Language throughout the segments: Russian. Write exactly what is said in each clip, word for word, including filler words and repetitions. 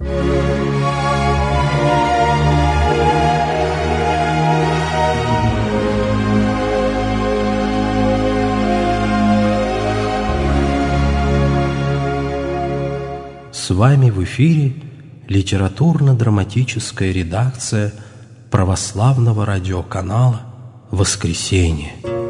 С вами в эфире литературно-драматическая редакция православного радиоканала «Воскресенье».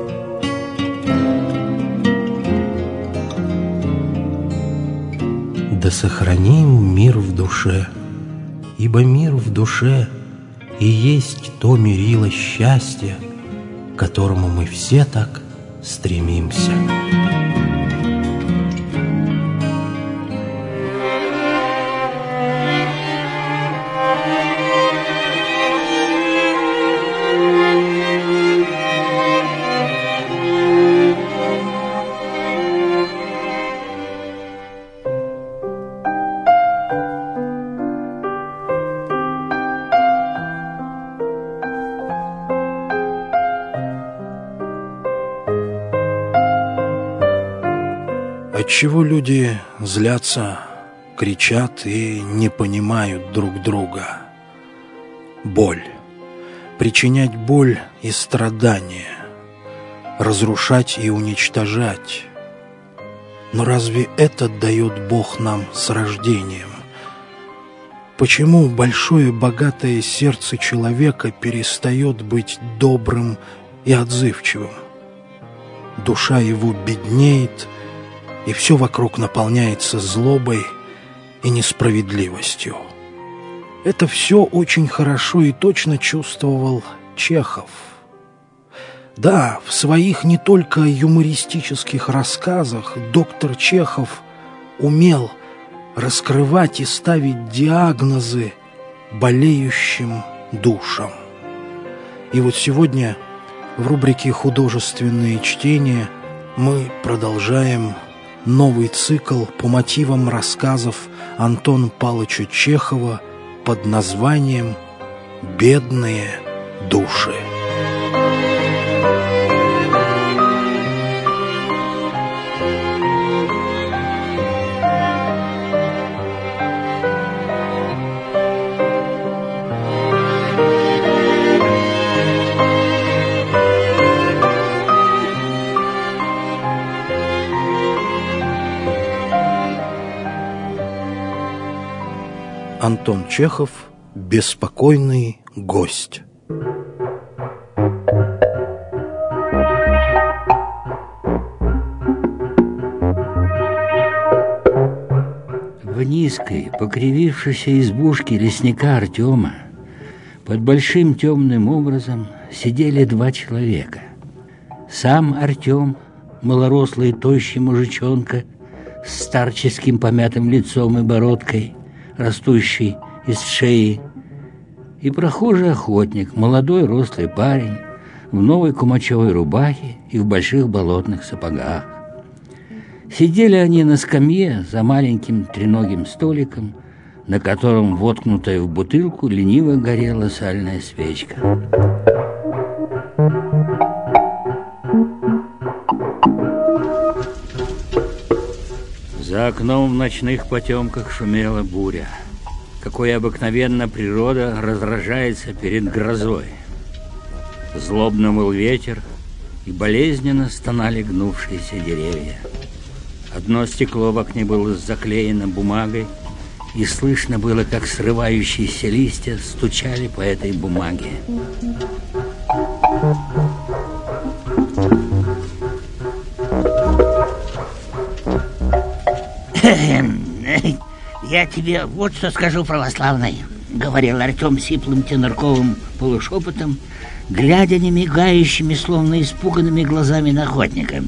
Да сохраним мир в душе, ибо мир в душе и есть то мерило счастья, к которому мы все так стремимся. Отчего люди злятся, кричат и не понимают друг друга? Боль. Причинять боль и страдания. Разрушать и уничтожать. Но разве это дает Бог нам с рождением? Почему большое богатое сердце человека перестает быть добрым и отзывчивым? Душа его беднеет, и все вокруг наполняется злобой и несправедливостью. Это все очень хорошо и точно чувствовал Чехов. Да, в своих не только юмористических рассказах доктор Чехов умел раскрывать и ставить диагнозы болеющим душам. И вот сегодня в рубрике «Художественные чтения» мы продолжаем новый цикл по мотивам рассказов Антона Павловича Чехова под названием «Бедные души». Антон Чехов «Беспокойный гость». В низкой, покривившейся избушке лесника Артема под большим темным образом сидели два человека. Сам Артем, малорослый тощий мужичонка с старческим помятым лицом и бородкой, растущий из шеи, и прохожий охотник, молодой рослый парень в новой кумачевой рубахе и в больших болотных сапогах. Сидели они на скамье за маленьким треногим столиком, на котором, воткнутая в бутылку, лениво горела сальная свечка. За окном в ночных потемках шумела буря. Какой обыкновенно природа раздражается перед грозой. Злобно выл ветер, и болезненно стонали гнувшиеся деревья. Одно стекло в окне было заклеено бумагой, и слышно было, как срывающиеся листья стучали по этой бумаге. «Я тебе вот что скажу, православный», — говорил Артем сиплым тенорковым полушепотом, глядя немигающими, словно испуганными глазами на охотника.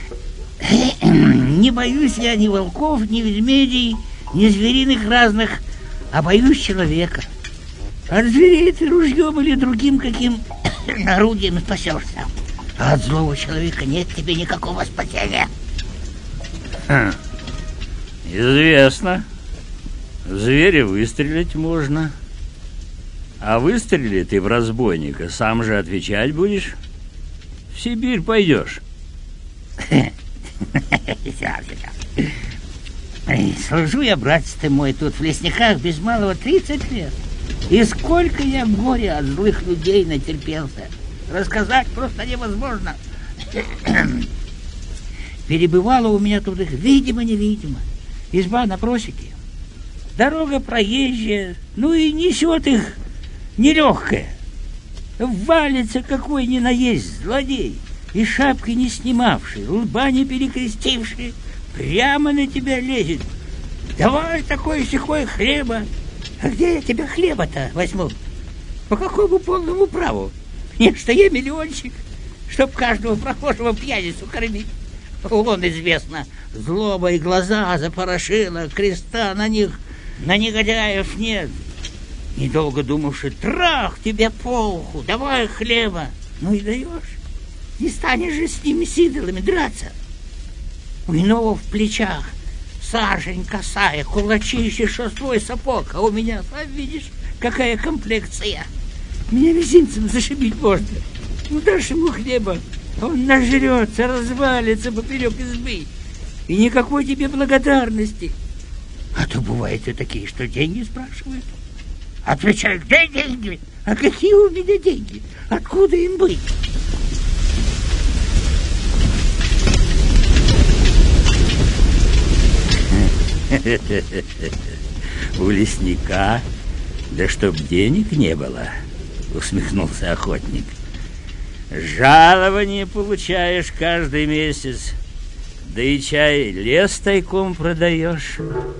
«Не боюсь я ни волков, ни ведмедей, ни звериных разных, а боюсь человека. От зверей ты ружьем или другим каким орудием спасешься, а от злого человека нет тебе никакого спасения». Хм. Известно. В зверя выстрелить можно. А выстрели ты в разбойника, сам же отвечать будешь. В Сибирь пойдешь. Ой, служу я, братец ты мой, тут в лесниках без малого тридцать лет. И сколько я горя от злых людей натерпелся. Рассказать просто невозможно. Перебывало у меня тут их видимо-невидимо. Изба на просеке. Дорога проезжая, ну и несет их нелегкая. Валится какой ни наесть злодей, и шапки не снимавший, лба не перекрестивший, прямо на тебя лезет. Давай такой-сякой хлеба. А где я тебя хлеба-то возьму? По какому полному праву? Мне что я миллионщик, чтоб каждого прохожего пьяницу кормить. Вон известно, злоба и глаза запорошила, креста на них, на негодяев нет. Недолго думавши, трах тебе по уху, давай хлеба. Ну и даешь. Не станешь же с ними с идолами драться. У иного в плечах сажень косая, кулачище, что твой сапог, а у меня, сам видишь, какая комплекция. Меня мизинцем зашибить можно. Ну дашь ему хлеба, он нажрется, развалится поперек избы. И никакой тебе благодарности. А то бывают и такие, что деньги спрашивают. Отвечаю, где деньги? А какие у меня деньги? Откуда им быть? У лесника, да чтоб денег не было, усмехнулся охотник. Жалование получаешь каждый месяц, да и чай лес тайком продаешь.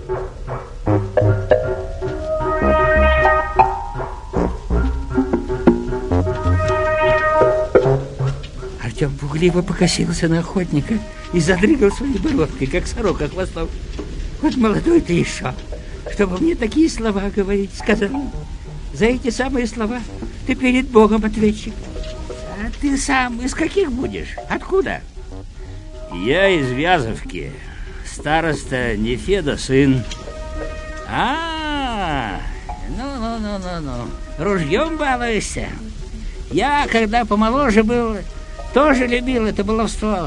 Артем пугливо покосился на охотника и задрыгал своей бородкой, как сорока хвостом. Вот молодой ты еще, чтобы мне такие слова говорить, сказал. За эти самые слова ты перед Богом ответчик. А ты сам из каких будешь? Откуда? Я из Вязовки. Староста Нефеда сын. А, ну-ну-ну-ну-ну. Ружьем балуешься? Я, когда помоложе был, тоже любил это баловство.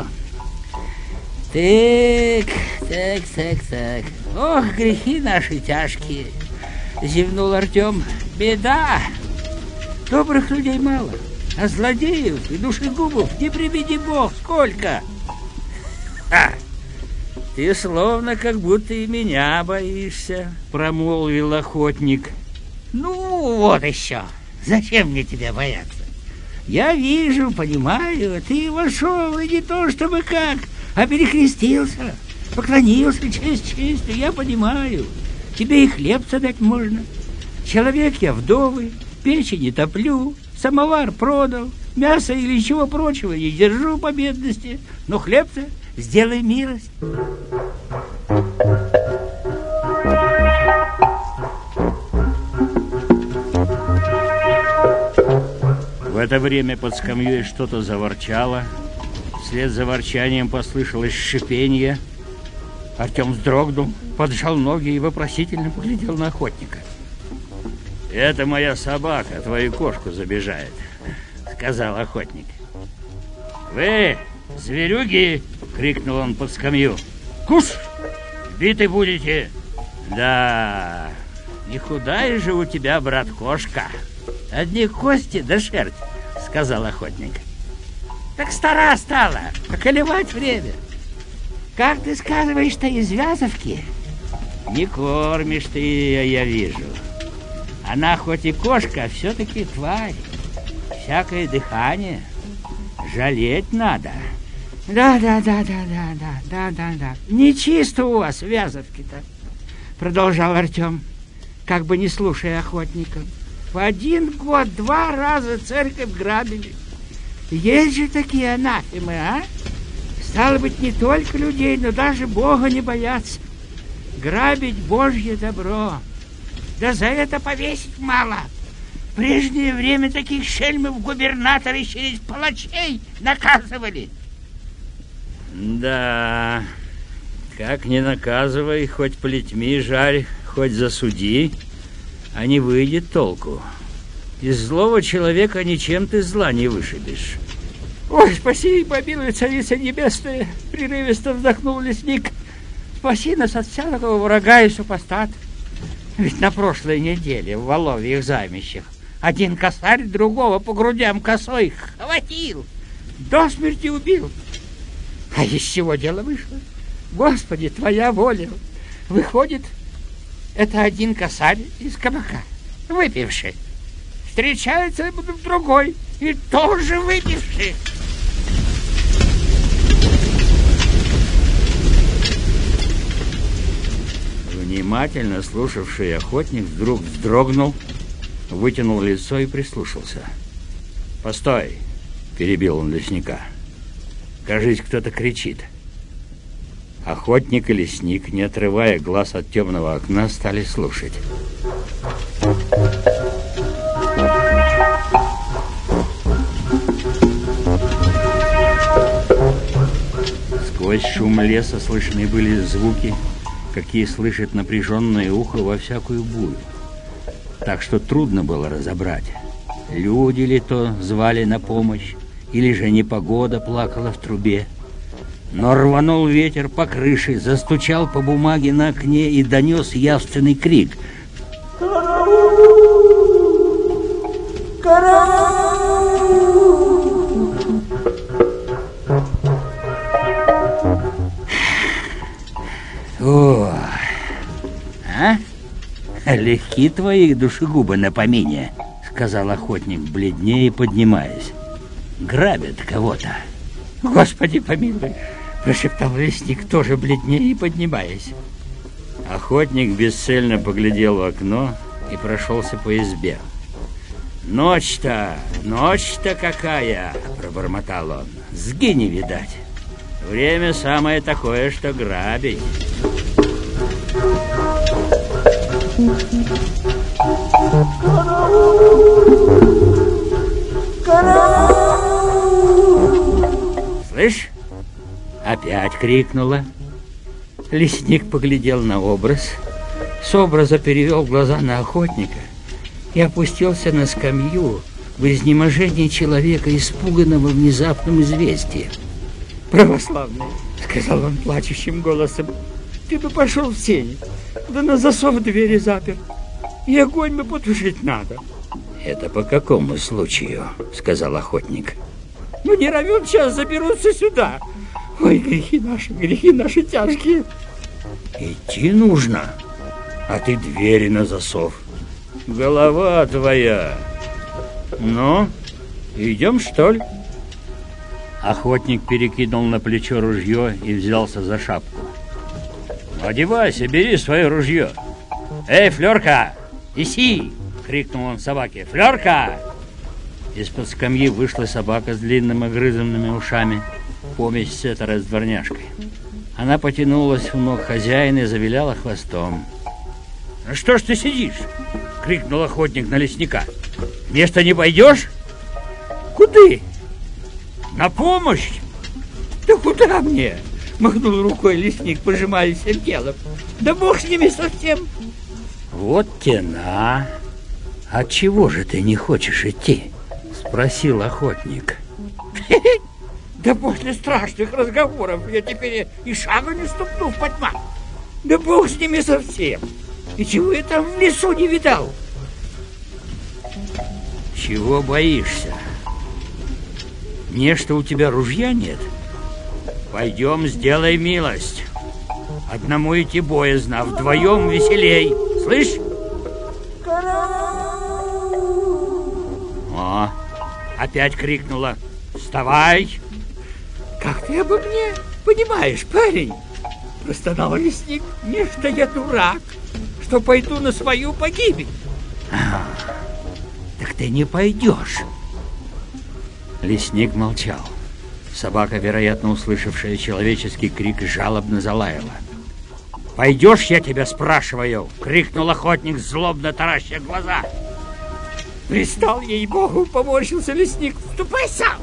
Так, так, так, так. Ох, грехи наши тяжкие. Зевнул Артем. Беда. Добрых людей мало, а злодеев и душегубов не приведи Бог сколько. Ха! Ты словно как будто и меня боишься, промолвил охотник. Ну, вот еще. Зачем мне тебя бояться? Я вижу, понимаю, ты вошел, и не то чтобы как, а перекрестился, поклонился честь честью, я понимаю. Тебе и хлебца дать можно. Человек я вдовый, печи не топлю, самовар продал, мясо или чего прочего не держу по бедности, но хлебца сделай милость. В это время под скамьей что-то заворчало. Вслед за ворчанием послышалось шипенье. Артем вздрогнул, поджал ноги и вопросительно поглядел на охотника. «Это моя собака, твою кошку забежает», — сказал охотник. «Вы, зверюги!» — крикнул он под скамью. «Куш! Биты будете!» «Да, не худая же у тебя, брат, кошка. Одни кости да шерсть», — сказал охотник. Так стара стала, поколевать время. Как ты сказываешь-то из Вязовки? Не кормишь ты ее, я вижу. Она хоть и кошка, а все-таки тварь. Всякое дыхание. Жалеть надо. Да, да, да, да, да, да, да, да, да. Нечисто у вас в Вязовке-то, продолжал Артем, как бы не слушая охотника. В один год два раза церковь грабили. Есть же такие анафемы, а? Стало быть, не только людей, но даже Бога не боятся. Грабить Божье добро. Да за это повесить мало. В прежнее время таких шельмов губернаторы через палачей наказывали. Да, как не наказывай, хоть плетьми жарь, хоть засуди, а не выйдет толку. Из злого человека ничем ты зла не вышибешь. Ой, спаси и помилуй, царица небесная, прерывисто вздохнул лесник. спаси нас от всякого врага и супостата. Ведь на прошлой неделе в Воловьих займищах один косарь другого по грудям косой хватил, до смерти убил. А из чего дело вышло? Господи, твоя воля. Выходит, это один косарь из кабака, выпивший. Встречается другой и тоже выпивший. Внимательно слушавший охотник вдруг вздрогнул, вытянул лицо и прислушался. «Постой!» — перебил он лесника. «Кажись, кто-то кричит». Охотник и лесник, не отрывая глаз от темного окна, стали слушать. Сквозь шум леса слышны были звуки, какие слышит напряженное ухо во всякую бурю. Так что трудно было разобрать, люди ли то звали на помощь, или же непогода плакала в трубе. Но рванул ветер по крыше, застучал по бумаге на окне и донес явственный крик. «Караул! Караул!» О, а? Легки твои душегубы на помине, сказал охотник, бледнее, поднимаясь. Грабят кого-то. Господи помилуй, прошептал лесник, тоже бледнее и поднимаясь. Охотник бесцельно поглядел в окно и прошелся по избе. «Ночь-то, ночь-то какая!» — пробормотал он. «Сги не видать. Время самое такое, что грабить». «Слышь?» — опять крикнула. Лесник поглядел на образ, с образа перевел глаза на охотника и опустился на скамью в изнеможении человека, испуганного внезапным известием. «Православный», — сказал он плачущим голосом, — «ты бы пошел в сени, да на засов двери запер, и огонь бы потушить надо». «Это по какому случаю?» — сказал охотник. «Ну, не равен час заберутся сюда. Ой, грехи наши, грехи наши тяжкие». «Идти нужно, а ты двери на засов. Голова твоя. Ну, идем, что ли?» Охотник перекинул на плечо ружье и взялся за шапку. «Одевайся, бери свое ружье. Эй, Флёрка, иси!» — крикнул он собаке. «Флёрка!» Из-под скамьи вышла собака с длинными огрызанными ушами, помесь сеттера с дворняжкой. Она потянулась у ног хозяина и завиляла хвостом. «Ну что ж ты сидишь?» — крикнул охотник на лесника. «Место не пойдешь?» «Куды?» «На помощь?» «Да куда мне?» — махнул рукой лесник, пожимая всем телом. «Да бог с ними совсем!» «Вот тена! Отчего же ты не хочешь идти?» — спросил охотник. «Да после страшных разговоров я теперь и шага не ступну в потьмах. Да бог с ними совсем! И чего я там в лесу не видал?» «Чего боишься? Не, что у тебя ружья нет? Пойдем, сделай милость. Одному идти боязно, а вдвоем веселей. Слышь?» О, опять крикнула. «Вставай!» «Как ты обо мне понимаешь, парень?» — простонал лесник. «Не-что я дурак, что пойду на свою погибель». «А, так ты не пойдешь». Лесник молчал. Собака, вероятно, услышавшая человеческий крик, жалобно залаяла. «Пойдешь, я тебя спрашиваю!» — крикнул охотник, злобно тараща глаза. «Пристал, ей-богу!» — поморщился лесник. «Ступай сам!»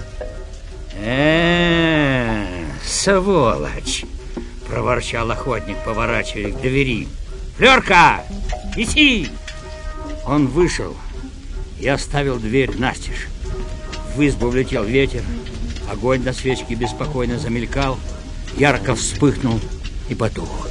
«Э-э-э, сволочь!» — проворчал охотник, поворачивая к двери. «Флёрка, иди!» Он вышел и оставил дверь настежь. В избу влетел ветер, огонь на свечке беспокойно замелькал, ярко вспыхнул и потух.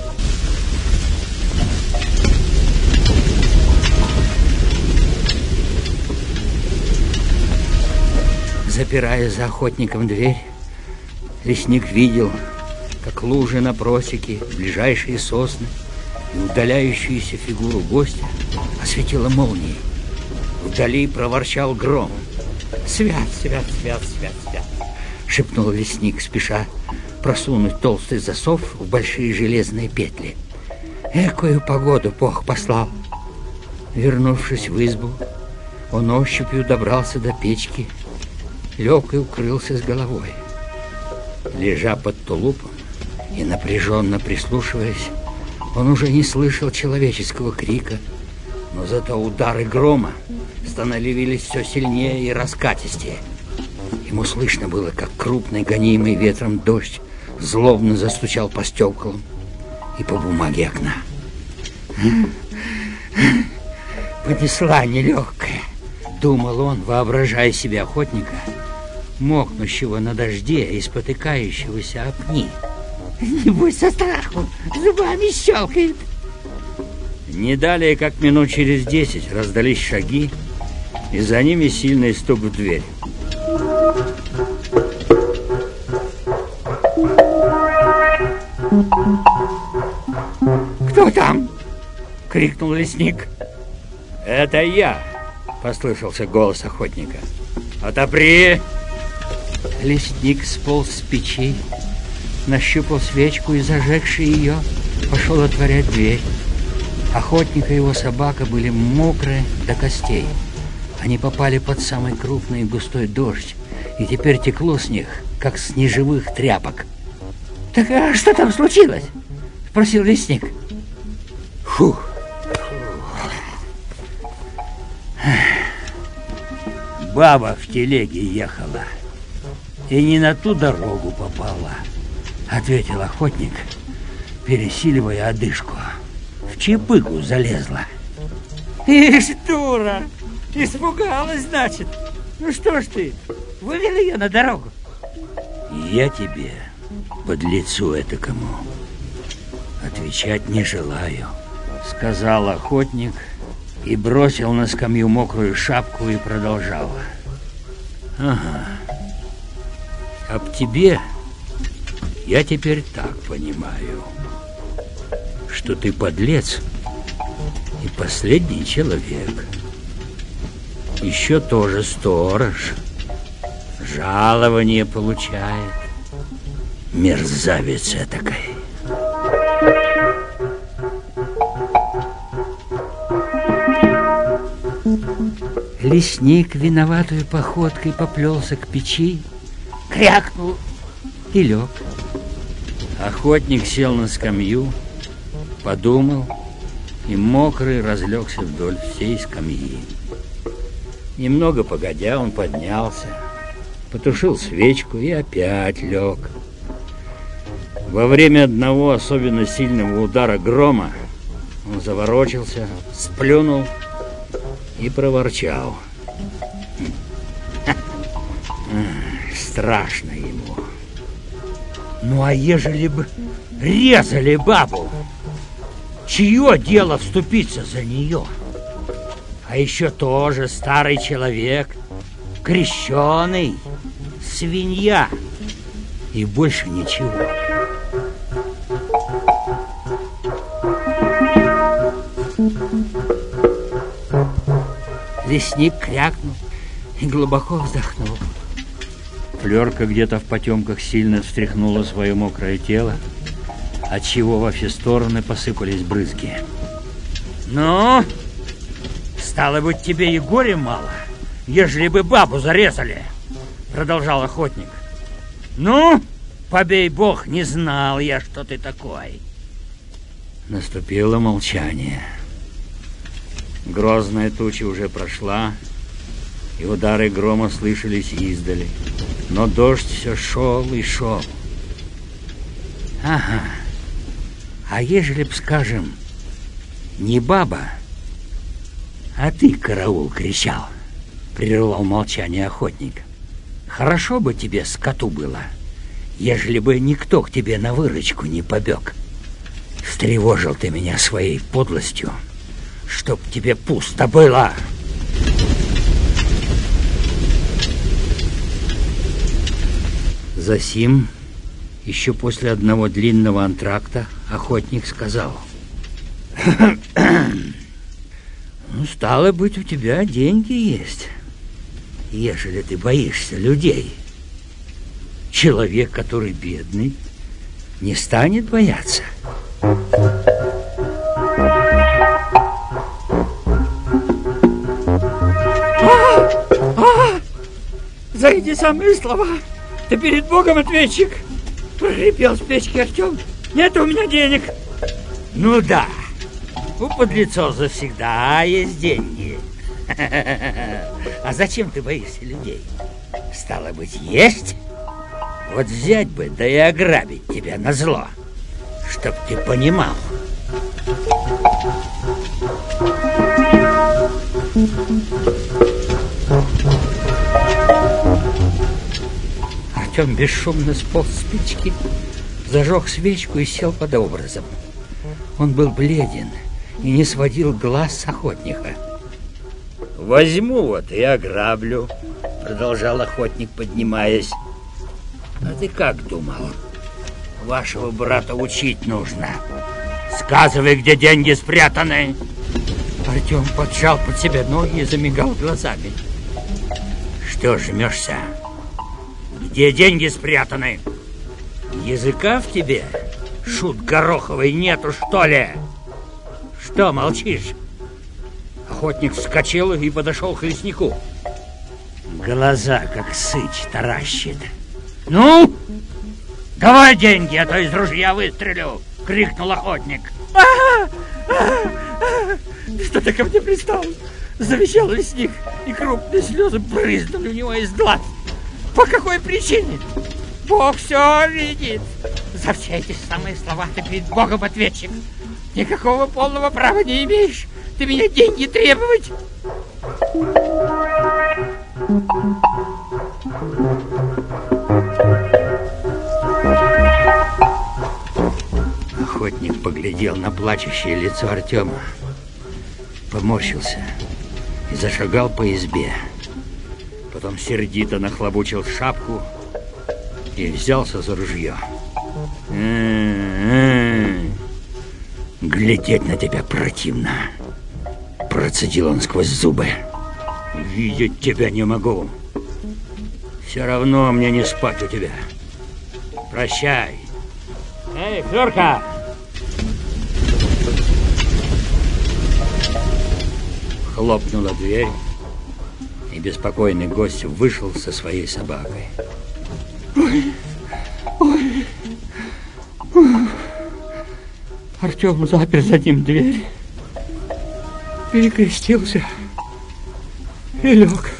Запирая за охотником дверь, лесник видел, как лужи на просеке, ближайшие сосны и удаляющуюся фигуру гостя осветила молнией. Вдали проворчал гром. «Свят, свят, свят, свят, свят!» — шепнул лесник, спеша просунуть толстый засов в большие железные петли. Экую погоду Бог послал. Вернувшись в избу, он ощупью добрался до печки, лег и укрылся с головой. Лежа под тулупом и напряженно прислушиваясь, он уже не слышал человеческого крика, но зато удары грома становились все сильнее и раскатистее. Ему слышно было, как крупный, гонимый ветром дождь злобно застучал по стеклам и по бумаге окна. «Понесла нелегкая», — думал он, воображая себе охотника, мокнущего на дожде и спотыкающегося о пни. «Небось, со страху зубами щелкает». Не далее, как минут через десять, раздались шаги, и за ними сильный стук в дверь. «Кто там?» — крикнул лесник. «Это я!» — послышался голос охотника. «Отопри!» Лесник сполз с печи, нащупал свечку и, зажегший ее, пошел отворять дверь. Охотник и его собака были мокрые до костей. Они попали под самый крупный и густой дождь, и теперь текло с них, как с неживых тряпок. «Так а что там случилось?» — спросил лесник. «Фух! Баба в телеге ехала и не на ту дорогу попала», — ответил охотник, пересиливая одышку. «В чепыгу залезла». «Ишь, дура! Испугалась, значит? Ну что ж ты, вывел ее на дорогу?» «Я тебе, подлецу этакому, отвечать не желаю», — сказал охотник и бросил на скамью мокрую шапку и продолжал. «Ага, об тебе я теперь так понимаю, что ты подлец и последний человек. Еще тоже сторож, жалование получает, мерзавец этакой». Лесник виноватой походкой поплелся к печи, крякнул и лег. Охотник сел на скамью, подумал, и мокрый разлегся вдоль всей скамьи. Немного погодя, он поднялся, потушил свечку и опять лег. Во время одного особенно сильного удара грома он заворочился, сплюнул и проворчал. Страшно ему. Ну а ежели бы резали бабу, чье дело вступиться за нее? А еще тоже старый человек, крещеный, свинья и больше ничего. Лесник крякнул и глубоко вздохнул. Флёрка где-то в потемках сильно встряхнула свое мокрое тело, отчего во все стороны посыпались брызги. «Ну, стало быть, тебе и горя мало, ежели бы бабу зарезали», — продолжал охотник. «Ну, побей бог, не знал я, что ты такой». Наступило молчание. Грозная туча уже прошла, и удары грома слышались издали, но дождь все шел и шел. «Ага, а ежели б, скажем, не баба, а ты, караул, кричал», — прервал молчание охотник. «Хорошо бы тебе, скоту, было, ежели бы никто к тебе на выручку не побег. Встревожил ты меня своей подлостью, чтоб тебе пусто было. Засим, еще после одного длинного антракта, охотник сказал: ну, стало быть, у тебя деньги есть, ежели ты боишься людей. Человек, который бедный, не станет бояться. А, за эти самые слова ты перед Богом ответчик, прохрипел с печки Артем. Нет у меня денег. Ну да, у подлецов завсегда есть деньги. А зачем ты боишься людей? Стало быть, есть? Вот взять бы, да и ограбить тебя назло, чтоб ты понимал. Артем бесшумно сполз с печки, зажег свечку и сел под образом. Он был бледен и не сводил глаз с охотника. «Возьму вот и ограблю», — продолжал охотник, поднимаясь. «А ты как думал? Вашего брата учить нужно. Сказывай, где деньги спрятаны». Артем поджал под себя ноги и замигал глазами. «Что жмешься? Где деньги спрятаны? Языка в тебе, шут гороховый, нету, что ли? Что молчишь?» Охотник вскочил и подошел к леснику. Глаза, как сыч, таращит. «Ну, давай деньги, а то из ружья выстрелю!» — крикнул охотник. «Что ты ко мне пристал?» — завещал лесник, и крупные слезы брызнули у него из глаз. «По какой причине? Бог все видит. За все эти самые слова ты перед Богом ответчик. Никакого полного права не имеешь ты меня деньги требовать!» Охотник поглядел на плачущее лицо Артема, поморщился и зашагал по избе. Потом сердито нахлобучил шапку и взялся за ружье. «М-м-м, глядеть на тебя противно», — процедил он сквозь зубы. «Видеть тебя не могу. Все равно мне не спать у тебя. Прощай. Эй, Флёрка!» Хлопнула дверь, и беспокойный гость вышел со своей собакой. Ой, ой, ой. Артем запер за ним дверь, перекрестился и лег.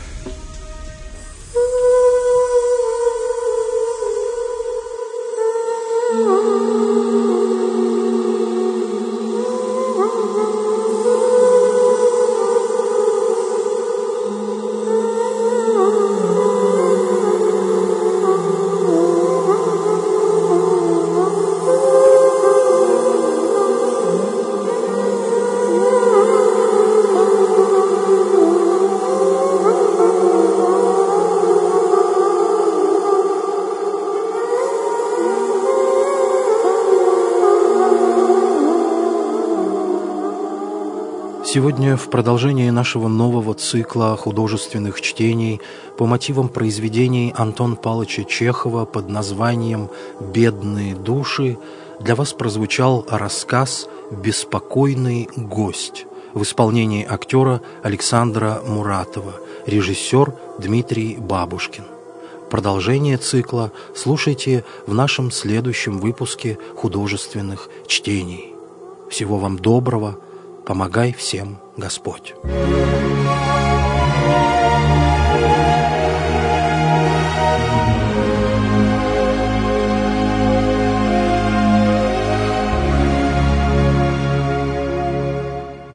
Сегодня в продолжении нашего нового цикла художественных чтений по мотивам произведений Антона Павловича Чехова под названием «Бедные души» для вас прозвучал рассказ «Беспокойный гость» в исполнении актера Александра Муратова, режиссер Дмитрий Бабушкин. Продолжение цикла слушайте в нашем следующем выпуске художественных чтений. Всего вам доброго! Помогай всем, Господь!